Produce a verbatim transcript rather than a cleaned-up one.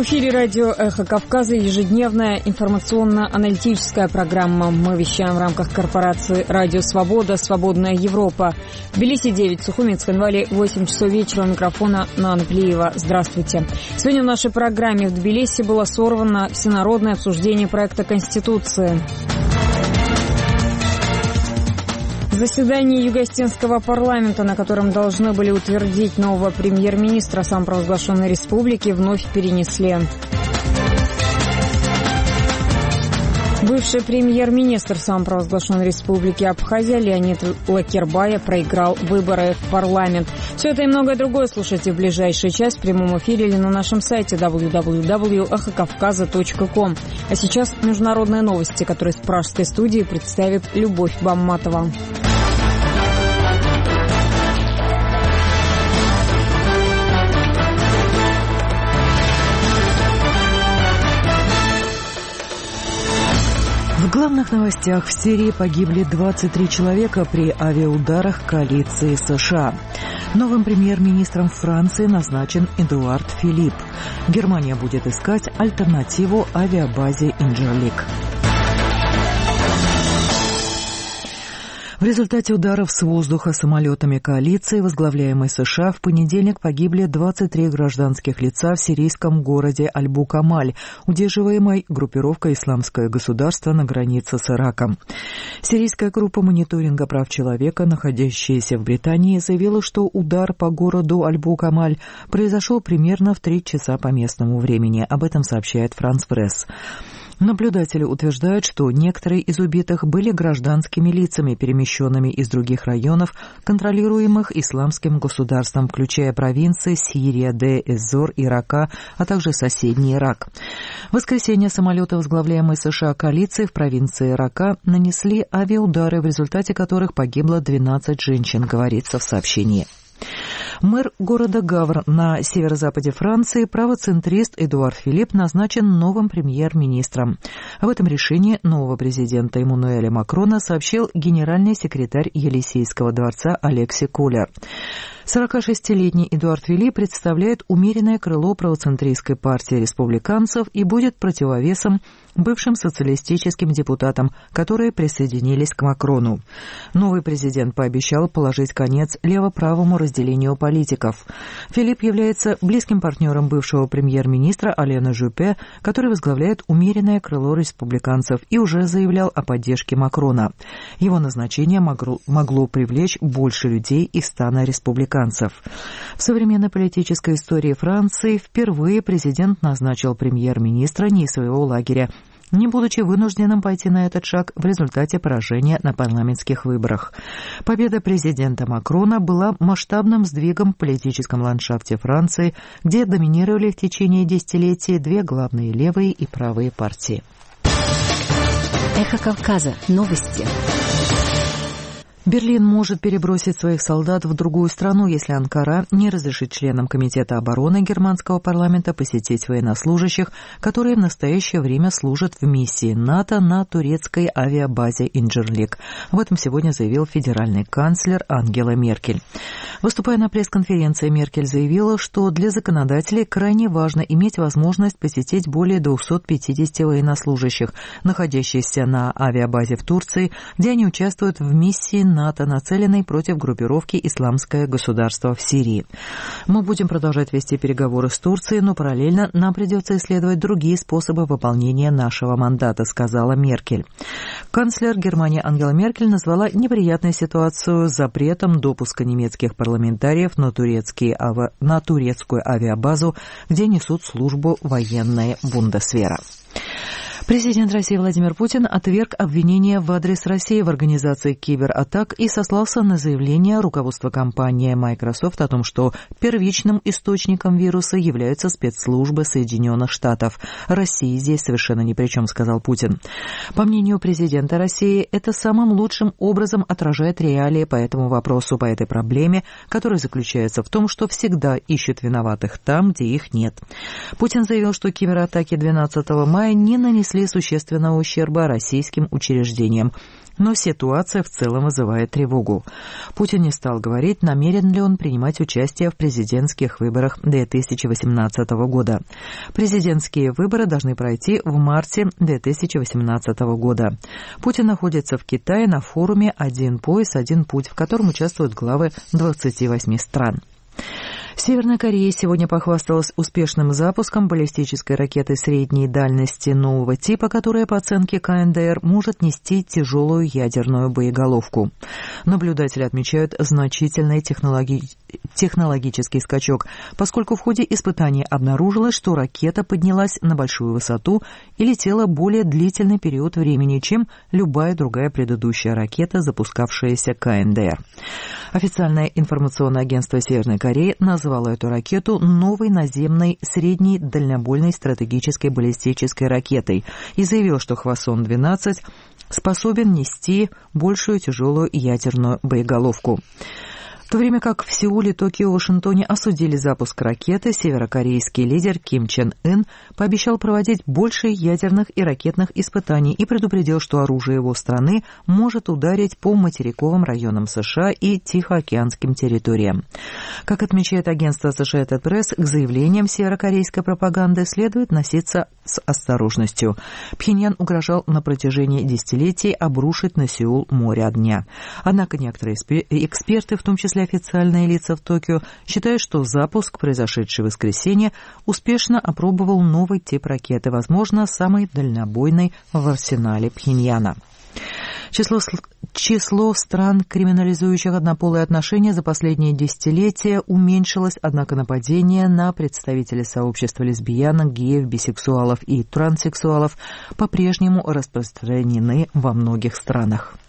эфире радио «Эхо Кавказа», ежедневная информационно-аналитическая программа. Мы вещаем в рамках корпорации «Радио Свобода», «Свободная Европа». В Тбилиси девять, Сухуми, Цхинвали восемь часов вечера. У микрофона Нана Плиева. Здравствуйте. Сегодня в нашей программе в Тбилиси было сорвано всенародное обсуждение проекта Конституции. Заседание Юго-Остинского парламента, на котором должны были утвердить нового премьер-министра самопровозглашенной республики, вновь перенесли. Бывший премьер-министр самопровозглашенной республики Абхазия Леонид Лакербая проиграл выборы в парламент. Все это и многое другое слушайте в ближайший час в прямом эфире или на нашем сайте дабл ю дабл ю дабл ю точка эхо кавказа точка ком. А сейчас международные новости, которые с пражской студии представит Любовь Бамматова. В главных новостях: в Сирии погибли двадцать три человека при авиаударах коалиции США. Новым премьер-министром Франции назначен Эдуард Филипп. Германия будет искать альтернативу авиабазе Инджерлик. В результате ударов с воздуха самолетами коалиции, возглавляемой США, в понедельник погибли двадцать три гражданских лица в сирийском городе Аль-Букамаль, удерживаемой группировкой «Исламское государство» на границе с Ираком. Сирийская группа мониторинга прав человека, находящаяся в Британии, заявила, что удар по городу Аль-Букамаль произошел примерно в три часа по местному времени. Об этом сообщает Франс Пресс. Наблюдатели утверждают, что некоторые из убитых были гражданскими лицами, перемещенными из других районов, контролируемых исламским государством, включая провинции Сирия, Де-эз-Зор и Рака, а также соседний Ирак. В воскресенье самолеты, возглавляемые США коалиции в провинции Рака, нанесли авиаудары, в результате которых погибло двенадцать женщин, говорится в сообщении. Мэр города Гавр на северо-западе Франции, правоцентрист Эдуард Филипп, назначен новым премьер-министром. Об этом решении нового президента Эммануэля Макрона сообщил генеральный секретарь Елисейского дворца Алекси Кулер. сорокашестилетний Эдуард Филипп представляет умеренное крыло правоцентристской партии республиканцев и будет противовесом бывшим социалистическим депутатам, которые присоединились к Макрону. Новый президент пообещал положить конец лево-правому разделению политиков. Филипп является близким партнером бывшего премьер-министра Алена Жюпе, который возглавляет умеренное крыло республиканцев и уже заявлял о поддержке Макрона. Его назначение могло, могло привлечь больше людей из стана республиканцев. В современной политической истории Франции впервые президент назначил премьер-министра не из своего лагеря, не будучи вынужденным пойти на этот шаг в результате поражения на парламентских выборах. Победа президента Макрона была масштабным сдвигом в политическом ландшафте Франции, где доминировали в течение десятилетий две главные левые и правые партии. Эхо Кавказа. Новости. Берлин может перебросить своих солдат в другую страну, если Анкара не разрешит членам Комитета обороны германского парламента посетить военнослужащих, которые в настоящее время служат в миссии НАТО на турецкой авиабазе Инджерлик. Об этом сегодня заявил федеральный канцлер Ангела Меркель. Выступая на пресс-конференции, Меркель заявила, что для законодателей крайне важно иметь возможность посетить более двухсот пятидесяти военнослужащих, находящихся на авиабазе в Турции, где они участвуют в миссии НАТО, нацеленной против группировки «Исламское государство» в Сирии. Мы будем продолжать вести переговоры с Турцией, но параллельно нам придется исследовать другие способы выполнения нашего мандата, сказала Меркель. Канцлер Германии Ангела Меркель назвала неприятную ситуацию запретом допуска немецких парламентариев на, турецкие, на турецкую авиабазу, где несут службу военные бундесвера. Президент России Владимир Путин отверг обвинения в адрес России в организации кибератак и сослался на заявление руководства компании Microsoft о том, что первичным источником вируса являются спецслужбы Соединенных Штатов. Россия здесь совершенно ни при чем, сказал Путин. По мнению президента России, это самым лучшим образом отражает реалии по этому вопросу, по этой проблеме, которая заключается в том, что всегда ищут виноватых там, где их нет. Путин заявил, что кибератаки двенадцатого мая не нанесли существенного ущерба российским учреждениям. Но ситуация в целом вызывает тревогу. Путин не стал говорить, намерен ли он принимать участие в президентских выборах две тысячи восемнадцатого года. Президентские выборы должны пройти в марте две тысячи восемнадцатого года. Путин находится в Китае на форуме «Один пояс, один путь», в котором участвуют главы двадцати восьми стран. Северная Корея сегодня похвасталась успешным запуском баллистической ракеты средней дальности нового типа, которая, по оценке ка эн дэ эр, может нести тяжелую ядерную боеголовку. Наблюдатели отмечают значительный технологи... технологический скачок, поскольку в ходе испытаний обнаружилось, что ракета поднялась на большую высоту и летела более длительный период времени, чем любая другая предыдущая ракета, запускавшаяся ка эн дэ эр. Официальное информационное агентство Северной Кореи назвало эту ракету новой наземной средней дальнобойной стратегической баллистической ракетой и заявило, что Хвасон двенадцать способен нести большую тяжелую ядерную боеголовку. В то время как в Сеуле, Токио и Вашингтоне осудили запуск ракеты, северокорейский лидер Ким Чен Ын пообещал проводить больше ядерных и ракетных испытаний и предупредил, что оружие его страны может ударить по материковым районам США и тихоокеанским территориям. Как отмечает агентство Associated Press, к заявлениям северокорейской пропаганды следует носиться с осторожностью. Пхеньян угрожал на протяжении десятилетий обрушить на Сеул море огня. Однако некоторые эксперты, в том числе официальные лица в Токио, считают, что запуск, произошедший в воскресенье, успешно опробовал новый тип ракеты, возможно, самый дальнобойный в арсенале Пхеньяна. Число, число стран, криминализующих однополые отношения, за последние десятилетия уменьшилось, однако нападения на представителей сообщества лесбиянок, геев, бисексуалов и транссексуалов по-прежнему распространены во многих странах.